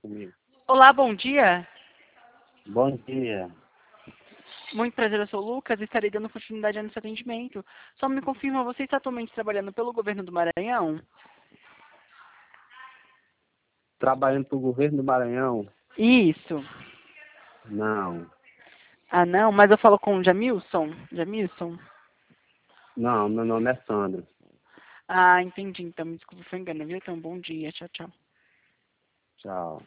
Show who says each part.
Speaker 1: comigo.
Speaker 2: Olá, bom dia.
Speaker 1: Bom dia.
Speaker 2: Muito prazer, eu sou o Lucas e estarei dando continuidade ao nosso atendimento. Só me confirma, você está atualmente trabalhando pelo governo do Maranhão?
Speaker 1: Trabalhando para o governo do Maranhão?
Speaker 2: Isso.
Speaker 1: Não.
Speaker 2: Ah, não, mas eu falo com o Jamilson? Jamilson?
Speaker 1: Não, meu nome é Sandro.
Speaker 2: Ah, entendi. Então, me desculpe, foi engano, viu? Então, bom dia. Tchau, tchau.
Speaker 1: Tchau.